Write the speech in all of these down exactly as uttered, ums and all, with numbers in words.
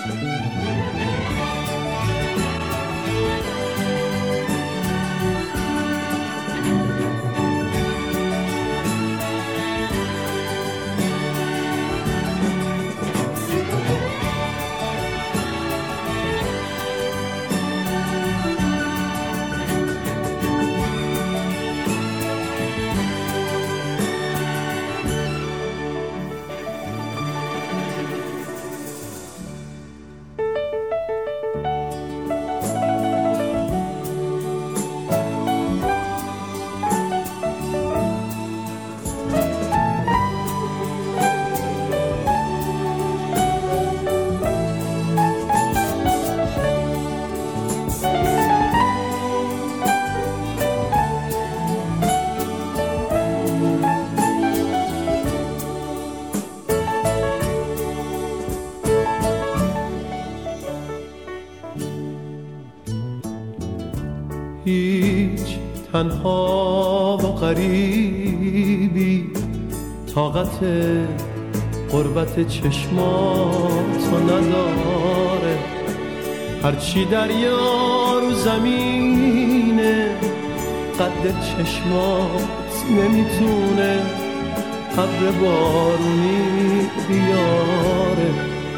هیچ تنها و غریبی طاقت غربت چشماتو نداره، هرچی دریا رو زمینه قد چشمات نمیتونه ابر بارونی بیاره.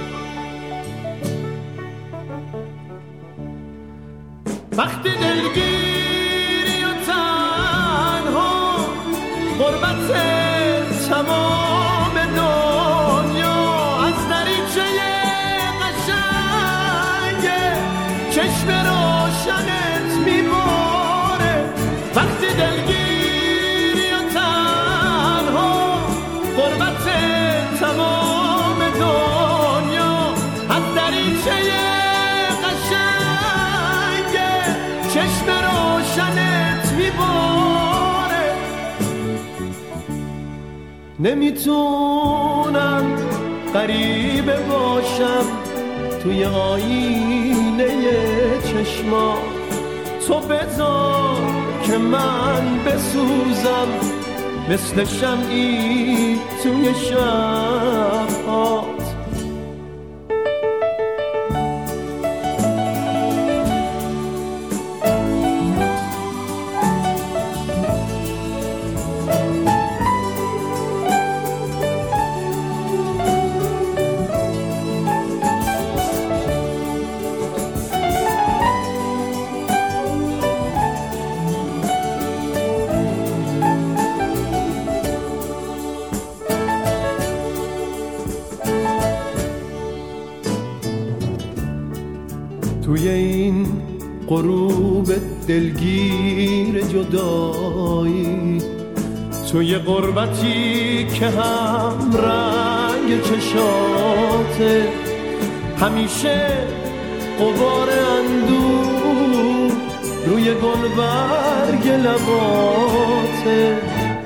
وقتی دلگیری و تنها غربت تمام دنیا از دریچه قشنگ چشم روشنت میباره. وقتی دلگیری و تنها غربت تمام دنیا از دریچه چشم روشنت میباره. نمیتونم غریبه باشم توی آینه چشما، تو بذار که من بسوزم مثل شمعی توی شب‌هات. توی این غروب دلگیر جدایی، توی غربتی که هم رنگ چشاته، همیشه غبار اندوه روی گلبرگ لباته.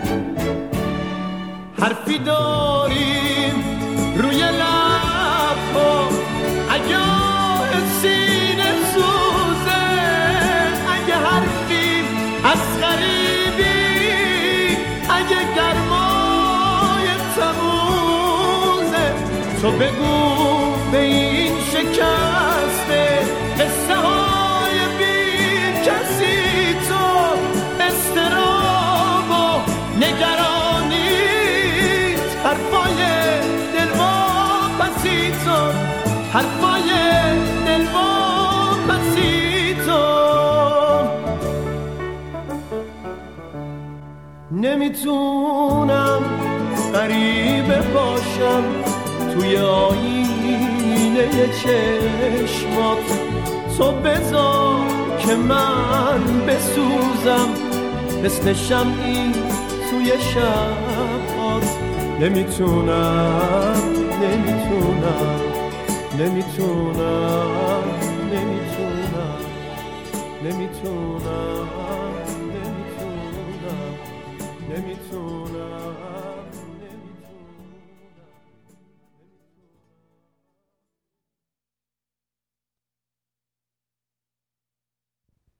حرفی داریم روی لبها اگه سینه سوزه، اگه حرفی از غریبی، اگه گرمای تموزه، تو بگو به این شکسته قصه های بی کسی، تو استراب و نگرانیت، حرفای دلواپسی تو، حرفای دلواپسی تو. نمیتونم غریبه باشم توی آینه چشمات، تو بذار که من بسوزم مثل شمعی توی شبات. نمیتونم نمیتونم نمیتونم نمیتونم نمیتونم